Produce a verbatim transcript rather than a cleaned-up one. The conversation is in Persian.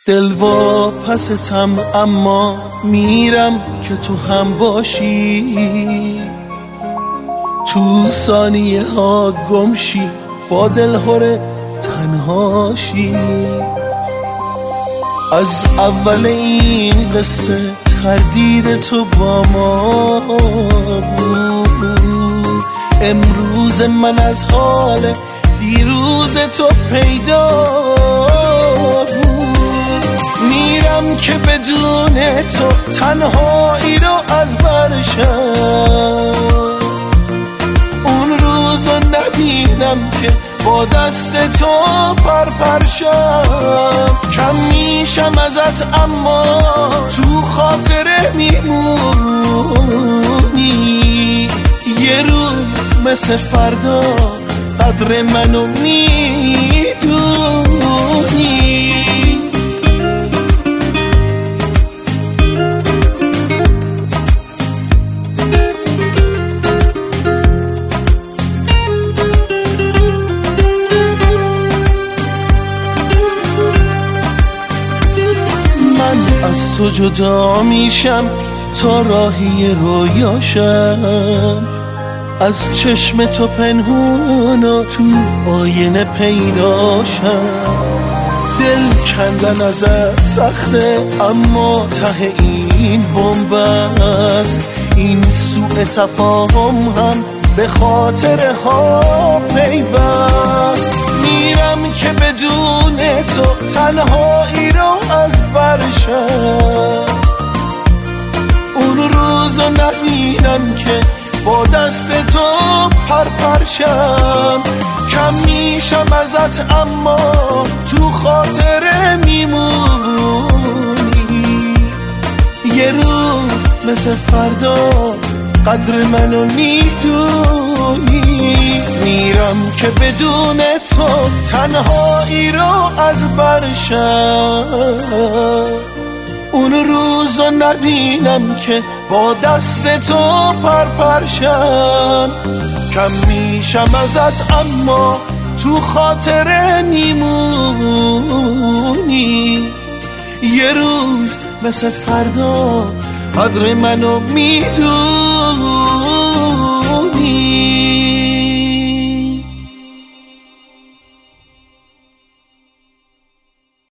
دل واپستم اما میرم که تو هم باشی، تو ثانیه ها گمشی با دلهوره تنهاشی. از اول این قصه تردید تو با ما بود، امروز من از حال دیروز تو پیدا بود. میرم که بدون تو تنهایی رو از برشم، اون روزو نبینم که با دست تو پرپرشم. کم میشم ازت اما تو خاطره میمونی، یه روز مثل فردا قدر منو میدونی. از تو جدا میشم تا راهی رویاشم، از چشم تو پنهون و تو آینه پیداشم. دل کندن ازت سخته اما ته این بمب است، این سوء تفاهم هم به خاطر ها پیوست. میرم که بدون تو تنهایی رو از برشم، اون روزو نبینم که با دست تو پرپرشم. کم میشم ازت اما تو خاطره میمونی، یه روز مثل فردا قدر منو میدونی. میرم که بدون تو تنهایی رو از برشم، اون روزو نبینم که با دست تو پرپرشم. کم میشم ازت اما تو خاطره میمونی، یه روز مثل فردا قدر منو میدونی.